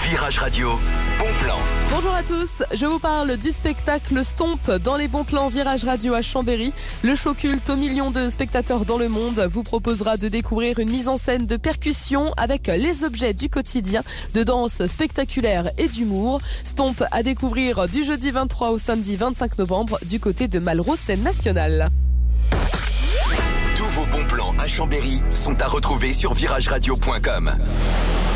Virage Radio, bon plan. Bonjour à tous, je vous parle du spectacle Stomp dans les bons plans Virage Radio à Chambéry. Le show culte aux millions de spectateurs dans le monde vous proposera de découvrir une mise en scène de percussion avec les objets du quotidien, de danse spectaculaire et d'humour. Stomp à découvrir du jeudi 23 au samedi 25 novembre du côté de Malraux Scène Nationale. Tous vos bons plans à Chambéry sont à retrouver sur virageradio.com.